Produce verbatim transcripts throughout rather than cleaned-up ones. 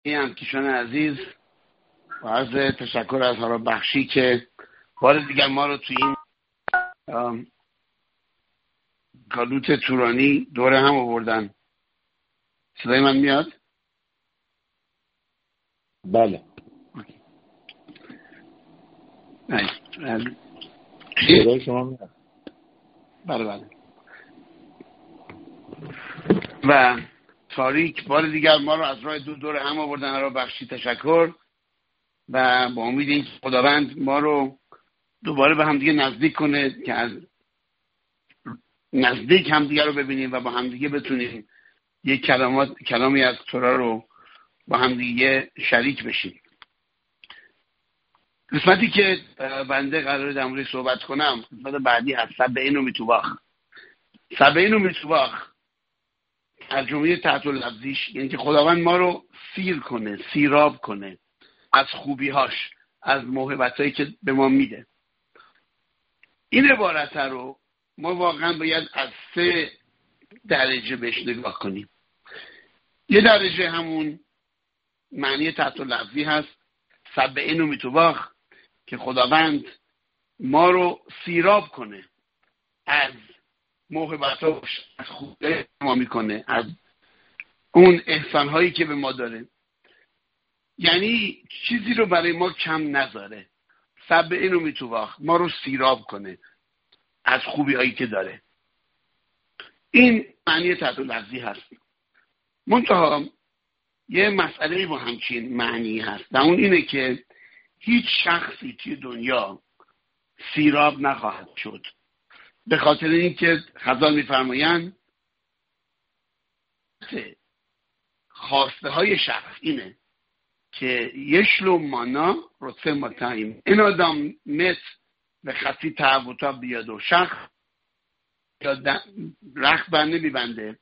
این کیشان عزیز و عرض تشکر از هارا بخشی که بار دیگر ما رو توی این گالوت تورانی دوره هم آوردن. صدای من میاد؟ بله. صدای شما میاد؟ بله بله. و تاریک بار دیگر ما رو از راه دو دور هم آوردن. هارا بخشی تشکر و با امید این خداوند ما رو دوباره به همدیگه نزدیک کنه که از نزدیک همدیگه رو ببینیم و با همدیگه بتونیم یک کلمات کلامی از تورا رو با همدیگه شریک بشیم. قسمتی که بنده قراره در موردش صحبت کنم قسمت بعدی هست سبعین و میتوباخ. سبعین و میتوباخ ترجمه تحت لفظیش یعنی که خداوند ما رو سیر کنه، سیراب کنه از خوبی‌هاش، از موهبتایی که به ما میده. این عبارت رو ما واقعا باید از سه درجه بهش نگاه کنیم. یه درجه همون معنی تحت لفظی هست سبعین و میتوباخ که خداوند ما رو سیراب کنه از موهبتاش، از خوبی ما میکنه، از اون احسانهایی که به ما داره، یعنی چیزی رو برای ما کم نذاره. سبعین و میتوباخ ما رو سیراب کنه از خوبی هایی که داره. این معنی تحت لفظی هست. منتها یه مسئله با همچین معنی هست و اون اینه که هیچ شخصی توی دنیا سیراب نخواهد شد، به خاطر اینکه خزان میفرمایند خواسته های شخص اینه که یشلو مانا رتفه متایم این آدم مت به خطی تعبوتا بیاد و شخص یا رخت بر نمیبنده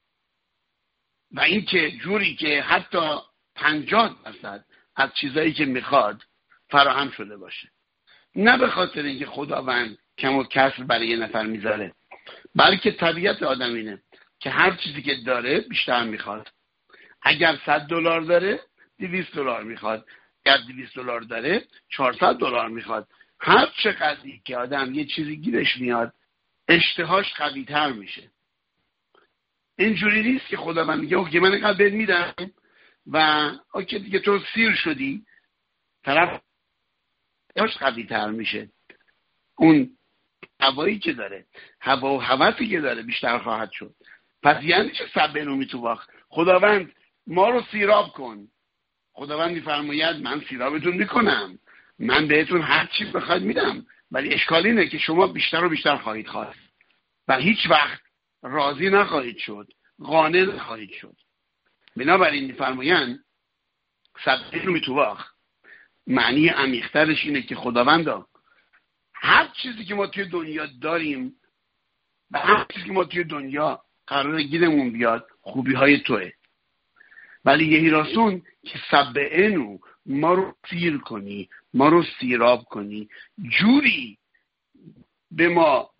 و این که جوری که حتی پنجاه درصد از چیزایی که میخواد فراهم شده باشه، نه به خاطر اینکه خداوند کم و کسر برای یه نفر میذاره، بلکه طبیعت آدم اینه که هر چیزی که داره بیشتر میخواد. اگر صد دلار داره دویست دلار میخواد، اگر دویست دلار داره چهارصد دلار میخواد. هر چقدری که آدم یه چیزی گیرش میاد اشتهاش قوی تر میشه. اینجوری نیست که خداوند میگه اوکی من اینقدر بهت میدم و اوکی دیگه تو سیر شدی، طرف اشتهاش قوی تر میشه. اون هوایی که داره، هوا و هوسی که داره بیشتر خواهد شد. پس یعنی چه سبعین و میتوباخ؟ خداوند ما رو سیراب کن. خداوند میفرماید من سیرابتون میکنم، من بهتون هر چی بخواید میدم، ولی اشکال اینه که شما بیشتر و بیشتر خواهید خواست و هیچ وقت راضی نخواهید شد، قانع نخواهید شد. بنابراین میفرمایند سبعین و میتوباخ معنی عمیق‌ترش اینه که خداوندا هر چیزی که ما توی دنیا داریم و هر چیزی که ما توی دنیا قراره گیرمون بیاد خوبی های توه، ولی یهی راسون که سبعینو ما رو سیر کنی، ما رو سیراب کنی، جوری به ما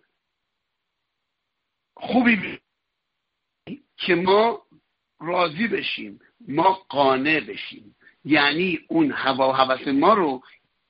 خوبی بی که ما راضی بشیم، ما قانع بشیم. یعنی اون هوا و هوس ما رو،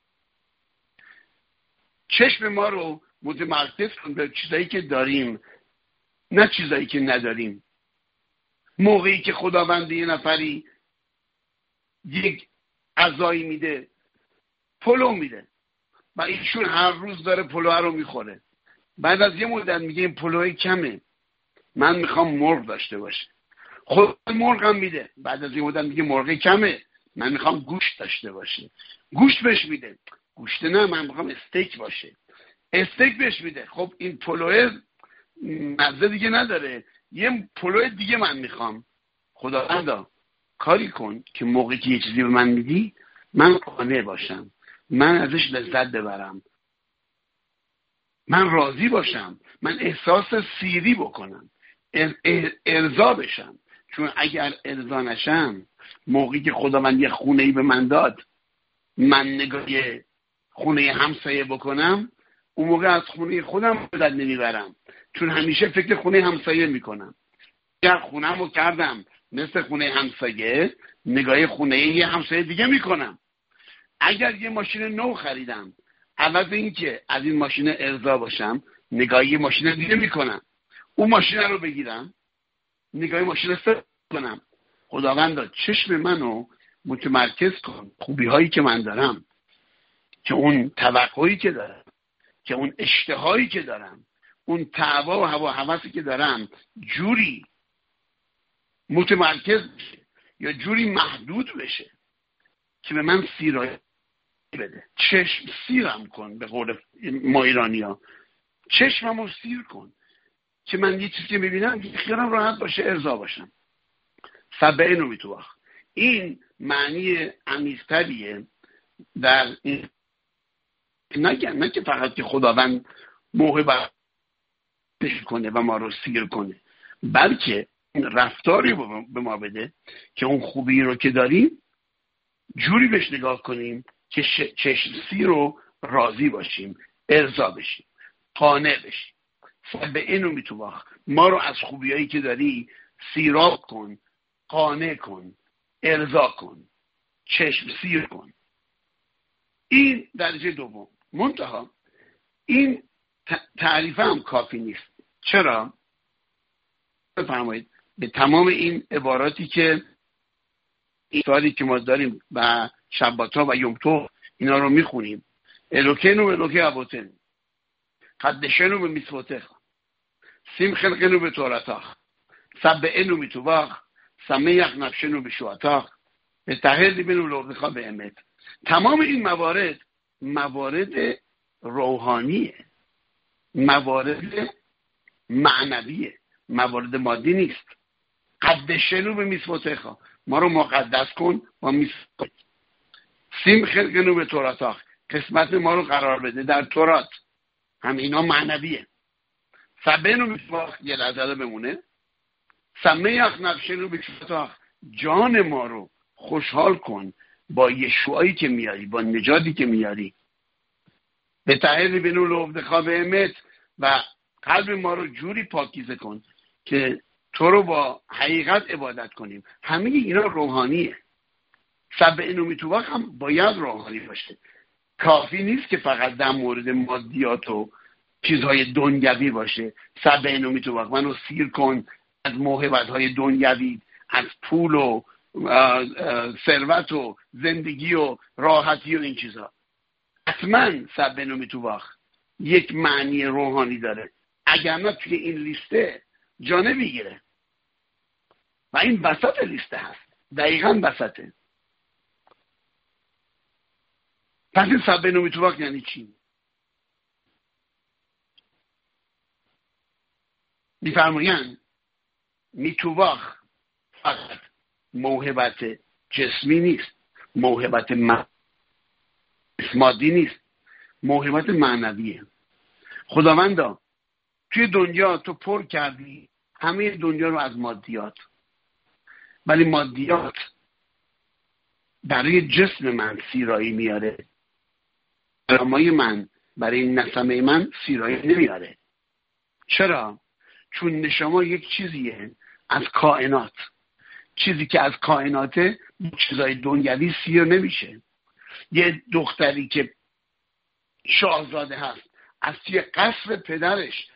چشم ما رو متمرکز کن به چیزایی که داریم نه چیزایی که نداریم. موقعی که خداوند یه نفری یک عزایی میده، پلو میده و ایشون هر روز داره پلو رو میخوره، بعد از یه مدت میگه این پلوی کمه، من میخوام مرغ داشته باشه. خود مرغ هم میده، بعد از یه مدت میگه مرغ کمه، من میخوام گوشت داشته باشه. گوشت بهش میده، گوشت نه من میخوام استیک باشه. استیک بهش میده، خب این پلوه مزه دیگه نداره، یه پلوه دیگه من میخوام. خداوندا کاری کن که موقعی که یه چیزی به من میدی من قانع باشم، من ازش لذت ببرم، من راضی باشم، من احساس سیری بکنم، ارضا بشم. چون اگر ارضا نشم، موقعی که خداوند یه خونه‌ای به من داد من نگاه خونه همسایه بکنم، اون موقع از خونه خودم لذت نمیبرم، چون همیشه فکر خونه همسایه میکنم. اگر خونه‌مو کردم مثل خونه همسایه نگاه خونه یه همسایه دیگه میکنم. اگر یه ماشین نو خریدم، عوض این که از این ماشین ارضا باشم، نگاه یه ماشین دیگه میکنم. اون ماشین رو بگیرم، نگاه ماشین رو کنم. خداوندا چشم منو متمرکز کن خوبی هایی که من دارم، که اون توقعی که دارم، که اون اشتهایی که دارم، اون تعوا و هوا هوسی که دارم جوری متمرکز بشه یا جوری محدود بشه که به من سیرایی بده. چشم سیرم کن، به قول ما ایرانی ها چشمم رو سیر کن که من یه چیزی که میبینم خیالم راحت باشه، ارضا باشم. سبعه نو میتوخ. این معنی عمیق‌تریه در این، نگه نه که فقط که خداوند موهبت کنه و ما رو سیر کنه، بلکه رفتاری به ما بده که اون خوبی رو که داریم جوری بهش نگاه کنیم که چشم سیر رو راضی باشیم، ارضا بشیم، قانع بشیم. به اینو میتوخ، ما رو از خوبیایی که داری سیراب کن، قانع کن، ارضا کن، چشم سیر کن. این درجه دوم. منتها این تعریف هم کافی نیست. چرا؟ بفرمایید. به تمام این عباراتی که این سوالی که ما داریم و شباتا و یومتو اینا رو میخونیم، الوکینو الوکی ابوتن قدشنو به میسوتخ سیم خلقنو به تورتاخ سبعینو میتوباخ سمیخ نفشنو به شواتاخ به تحردی بینو لغدخا به امت. تمام این موارد موارد روحانیه، موارد معنویه، موارد مادی نیست. قدشنو به میسوتخا، ما رو مقدس کن با میسوت. سیم خلقنو به تورتاخ، قسمت ما رو قرار بده در تورات، هم اینا معنویه. سبعینو میتوباخ، یه لحظه بمونه. سمیخ نفشنو به شواتاخ، جان ما رو خوشحال کن با یشوعی که میاری، با نجاتی که میاری. به تحری بینو لغدخا به امت، و قلب ما رو جوری پاکیزه کن که تو رو با حقیقت عبادت کنیم. همه اینا روحانیه. سبعینو میتوباخ هم باید روحانی باشه. کافی نیست که فقط در مورد مادیات و چیزهای دنیوی باشه. سبعینو میتوباخ منو سیر کن از موهبت‌های دنیوی، از پول و ثروت و زندگی و راحتی و این چیزها. حتما سبعینو میتوباخ یک معنی روحانی داره، اگر نه توی این لیسته جا نمیگیره. و این وسط لیسته هست، دقیقاً وسطه. پس این سبعینو میتوباخ یعنی چی؟ میفرمایند میتوباخ فقط موهبت جسمی نیست، موهبت مادی نیست، موهبت معنویه. خداوندا توی دنیا تو پر کردی همه دنیا رو از مادیات، ولی مادیات برای جسم من سیرایی میاره، برای من، برای نسمه من سیرایی نمیاره. چرا؟ چون نشما یک چیزیه از کائنات، چیزی که از کائناته، چیزای دنیوی سیر نمیشه. یه دختری که شاهزاده هست از توی قصر پدرش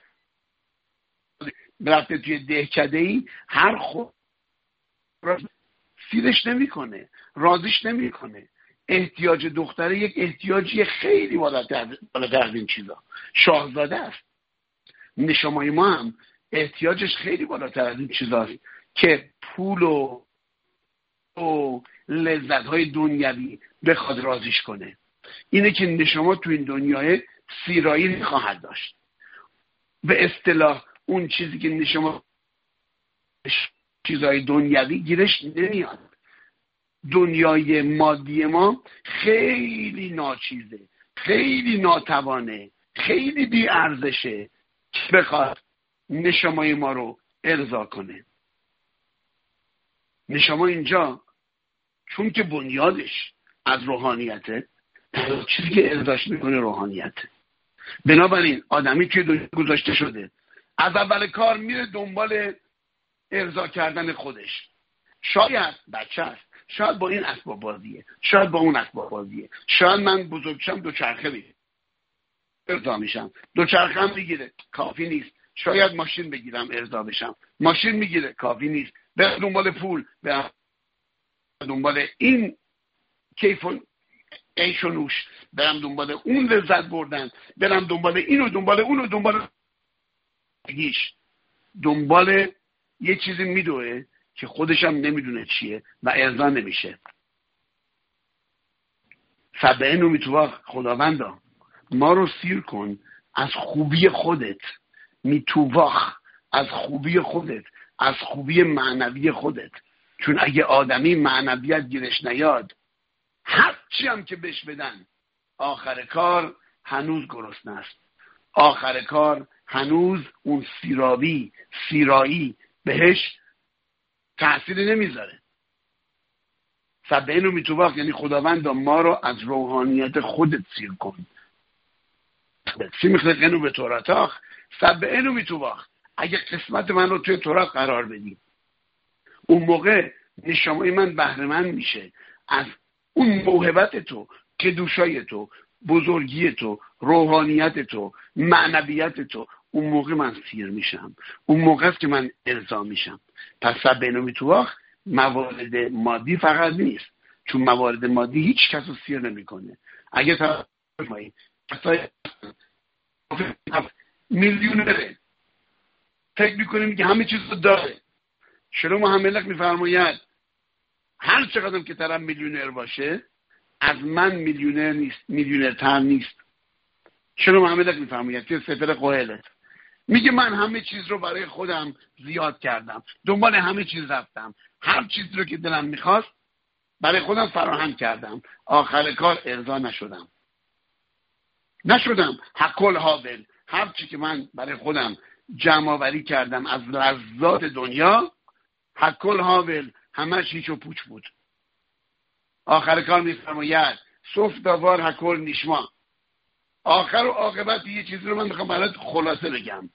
رفته توی دهکده‌ای، هر خود سیرش نمیکنه، راضیش نمیکنه. احتیاج دختره یک احتیاجی خیلی بالاتر از این چیزا. شاهزاده است. نشمای ما هم احتیاجش خیلی بالاتر از این چیزاست که پول و و لذت‌های دنیوی بخواد راضیش کنه. اینه که نشما تو این دنیای سیرایی خواهد داشت. به اصطلاح اون چیزی که نشما چیزهای دنیوی گیرش نمیاد. دنیای مادی ما خیلی ناچیزه، خیلی ناتوانه، خیلی بی ارزشه که بخواد نشمای ما رو ارضا کنه. نشما اینجا چون که بنیادش از روحانیته، چیزی که ارضاش میکنه روحانیته. بنابراین آدمی که دنیا گذاشته شده از اول کار میره دنبال ارضا کردن خودش. شاید بچه است، شاید با این اسباب بازیه، شاید با اون اسباب بازیه، شاید من بزرگ شم دو چرخه بگیرم ارضا میشم، دو چرخه هم میگیره کافی نیست، شاید ماشین بگیرم ارضا بشم، ماشین میگیره کافی نیست، برم دنبال پول، برم دنبال این کیف و عیش و نوش، برم دنبال اون لذت بردن، برم دنبال اینو دنبال اونو دنبال گیش، دنبال یه چیزی میدوه که خودش هم نمیدونه چیه و ارضا نمیشه. سبعین و میتواخ خداوندا ما رو سیر کن از خوبی خودت، میتواخ از خوبی خودت، از خوبی معنوی خودت، چون اگه آدمی معنویت گیرش نیاد هرچی هم که بهش بدن آخر کار هنوز گرسنه است، آخر کار هنوز اون سیرابی سیرایی بهش تأثیری نمیذاره. سبعین و میتواخ یعنی خداوند ما رو از روحانیت خودت سیر کن. سی مخلقینو به توراتاخ سبعین و میتواخ اگه قسمت من رو توی تورات قرار بدیم، اون موقع نشامای من بهره‌مند میشه از اون موهبت تو، قدوشای تو، بزرگی تو، روحانیت تو، معنویت تو. اون موقع من سیر میشم، اون موقع است که من ارضا میشم. پس سبعین و میتواخ موارد مادی فقط نیست، چون موارد مادی هیچ کس رو سیر نمیکنه. اگه تا میلیونره فکر میکنیم که همه چیز رو داره، شلوم حملک میفرماید هر چقدر که طرف میلیونر باشه از من میلیونر نیست، میلیونرتر نیست. شلوم حملک میفرماید که سفر قهلت میگه من همه چیز رو برای خودم زیاد کردم، دنبال همه چیز رفتم، هر چیز رو که دلم میخواست برای خودم فراهم کردم، آخر کار ارضا نشدم نشدم حقل حاول. هر چی که من برای خودم جمع آوری کردم از لذات دنیا حقل حاول همش هیچ و پوچ بود. آخر کار میفرماید صف دوار حقل نیشما. آخر و عاقبت یه چیزی رو من میخوام برات خلاصه بگم.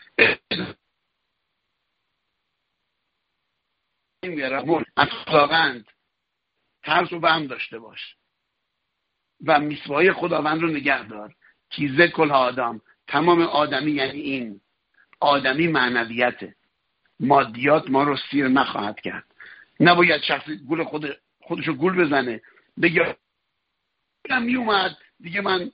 این میرم از خداوند ترس و وهم داشته باش و میثوای خداوند رو نگه دار. کیزه کل آدم، تمام آدمی یعنی این آدمی معنویته. مادیات ما رو سیر نخواهد کرد. نباید شخصی گول خود خودشو گول بزنه بگه می اومد دیگه من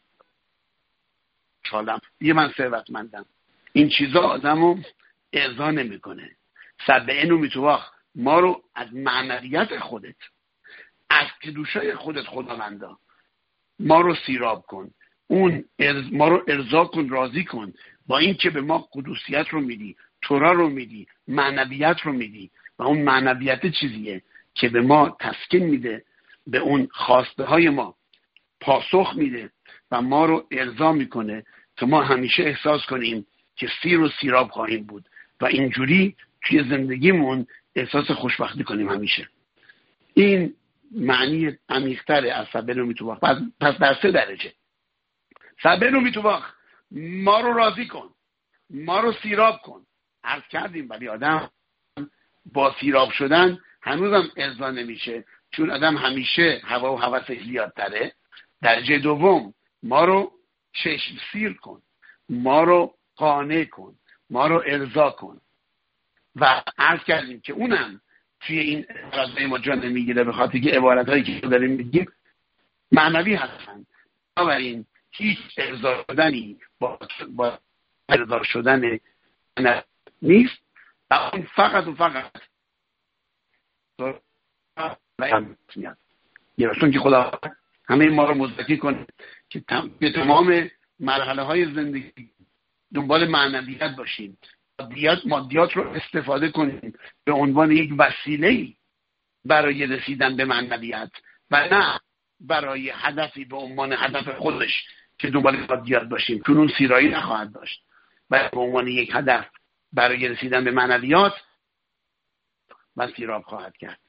چالم، دیگه من ثروتمندم. این چیزا آدمو ارضا نمیکنه. سبعین و میتواخ ما رو از معنویت خودت، از قدوشای خودت خداوندا ما رو سیراب کن، اون ارز ما رو ارضا کن، راضی کن با این که به ما قدوسیت رو میدی، تورا رو میدی، معنویت رو میدی. و اون معنویت چیزیه که به ما تسکین میده، به اون خواسته های ما پاسخ میده و ما رو ارضا میکنه که ما همیشه احساس کنیم که سیر و سیراب خواهیم بود و اینجوری توی زندگیمون احساس خوشبختی کنیم همیشه. این معنی عمیق‌تر از سبعین و میتواخ. پس, پس در سه درجه سبعین و میتواخ ما رو راضی کن، ما رو سیراب کن. عرض کردیم ولی آدم با سیراب شدن هنوزم ارضا نمیشه، چون آدم همیشه هوا و هوسش زیادتره. درجه دوم ما رو چشم سیر کن، ما رو قانع کن، ما رو ارضا کن. و عرض کردیم که اونم توی این عبارتهای ما جا نمیگیره، به خاطر که عبارتهایی که داریم میگیم معنوی هستن. بنابراین هیچ ارضا شدنی با, با ارضا شدن نیست و اون فقط و فقط میاد. یه که خدا همه ما رو مزدکی کنه که به تمام مرحله های زندگی دنبال معنویت باشیم، مادیات مادیات رو استفاده کنیم به عنوان یک وسیله برای رسیدن به معنویت و نه برای هدفی به عنوان هدف خودش که دنبال مادیات باشیم، چون اون سیرایی نخواهد داشت. و به عنوان یک هدف برای رسیدن به معنویات و سیراب خواهد کرد.